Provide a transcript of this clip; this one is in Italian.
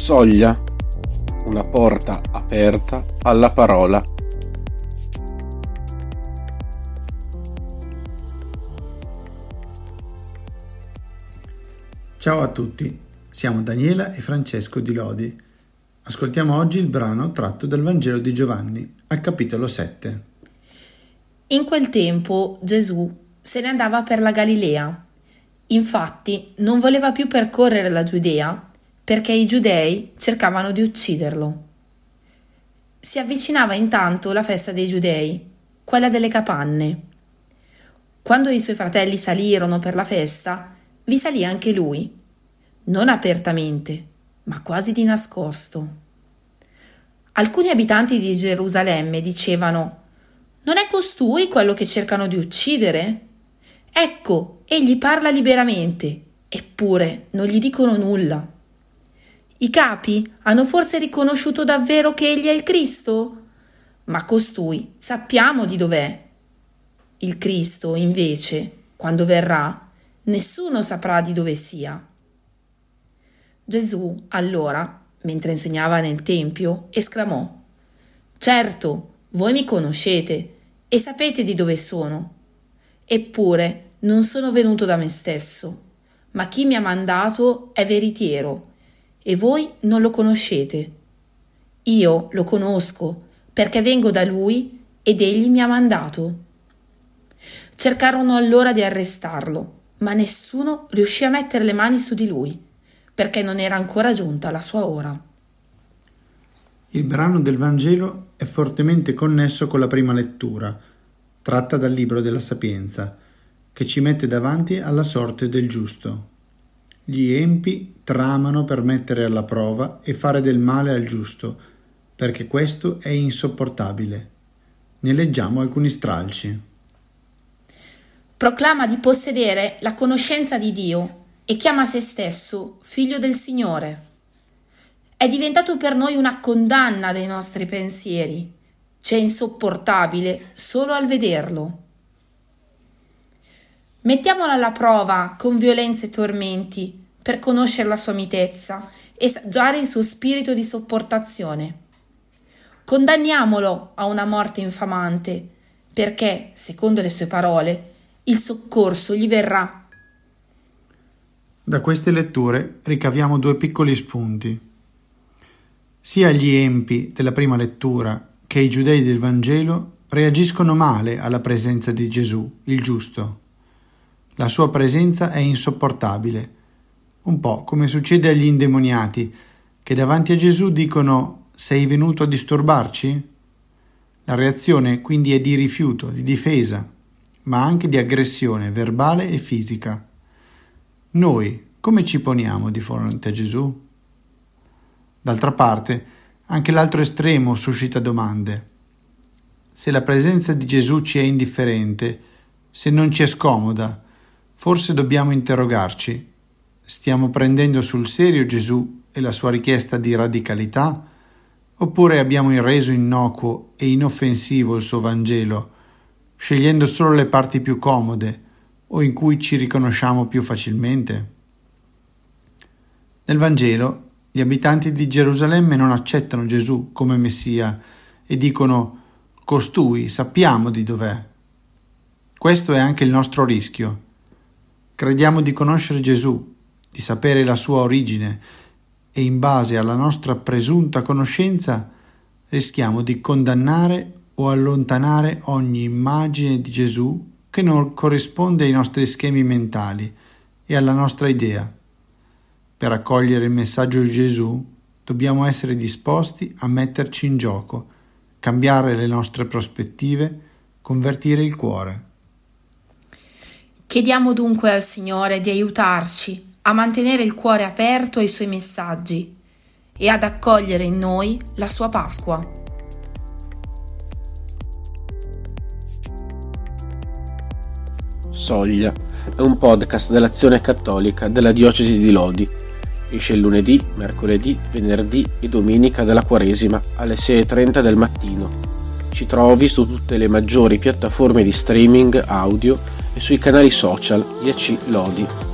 Soglia, una porta aperta alla parola. Ciao a tutti, siamo Daniela e Francesco di Lodi. Ascoltiamo oggi il brano tratto dal Vangelo di Giovanni, al capitolo 7. In quel tempo Gesù se ne andava per la Galilea. Infatti non voleva più percorrere la Giudea perché i giudei cercavano di ucciderlo. Si avvicinava intanto la festa dei giudei, quella delle capanne. Quando i suoi fratelli salirono per la festa, vi salì anche lui, non apertamente, ma quasi di nascosto. Alcuni abitanti di Gerusalemme dicevano: «Non è costui quello che cercano di uccidere? Ecco, egli parla liberamente, eppure non gli dicono nulla. I capi hanno forse riconosciuto davvero che egli è il Cristo? Ma costui sappiamo di dov'è. Il Cristo, invece, quando verrà, nessuno saprà di dove sia». Gesù, allora, mentre insegnava nel Tempio, esclamò: «Certo, voi mi conoscete e sapete di dove sono. Eppure non sono venuto da me stesso, ma chi mi ha mandato è veritiero, e voi non lo conoscete. Io lo conosco, perché vengo da lui ed egli mi ha mandato». Cercarono allora di arrestarlo, ma nessuno riuscì a mettere le mani su di lui, perché non era ancora giunta la sua ora. Il brano del Vangelo è fortemente connesso con la prima lettura, tratta dal libro della Sapienza, che ci mette davanti alla sorte del giusto. Gli empi tramano per mettere alla prova e fare del male al giusto, perché questo è insopportabile. Ne leggiamo alcuni stralci. Proclama di possedere la conoscenza di Dio e chiama se stesso figlio del Signore. È diventato per noi una condanna dei nostri pensieri. C'è insopportabile solo al vederlo. Mettiamolo alla prova con violenze e tormenti per conoscere la sua mitezza e saggiare il suo spirito di sopportazione. Condanniamolo a una morte infamante, perché, secondo le sue parole, il soccorso gli verrà. Da queste letture ricaviamo due piccoli spunti. Sia gli empi della prima lettura che i giudei del Vangelo reagiscono male alla presenza di Gesù, il giusto. La sua presenza è insopportabile, un po' come succede agli indemoniati, che davanti a Gesù dicono: «Sei venuto a disturbarci?» La reazione quindi è di rifiuto, di difesa, ma anche di aggressione verbale e fisica. Noi come ci poniamo di fronte a Gesù? D'altra parte, anche l'altro estremo suscita domande. Se la presenza di Gesù ci è indifferente, se non ci è scomoda, forse dobbiamo interrogarci: stiamo prendendo sul serio Gesù e la sua richiesta di radicalità? Oppure abbiamo reso innocuo e inoffensivo il suo Vangelo, scegliendo solo le parti più comode o in cui ci riconosciamo più facilmente? Nel Vangelo gli abitanti di Gerusalemme non accettano Gesù come Messia e dicono: «Costui sappiamo di dov'è». Questo è anche il nostro rischio. Crediamo di conoscere Gesù, di sapere la sua origine, e in base alla nostra presunta conoscenza rischiamo di condannare o allontanare ogni immagine di Gesù che non corrisponde ai nostri schemi mentali e alla nostra idea. Per accogliere il messaggio di Gesù dobbiamo essere disposti a metterci in gioco, cambiare le nostre prospettive, convertire il cuore. Chiediamo dunque al Signore di aiutarci a mantenere il cuore aperto ai Suoi messaggi e ad accogliere in noi la Sua Pasqua. Soglia è un podcast dell'Azione Cattolica della Diocesi di Lodi. Esce il lunedì, mercoledì, venerdì e domenica della Quaresima alle 6:30 del mattino. Ci trovi su tutte le maggiori piattaforme di streaming audio e sui canali social di AC Lodi.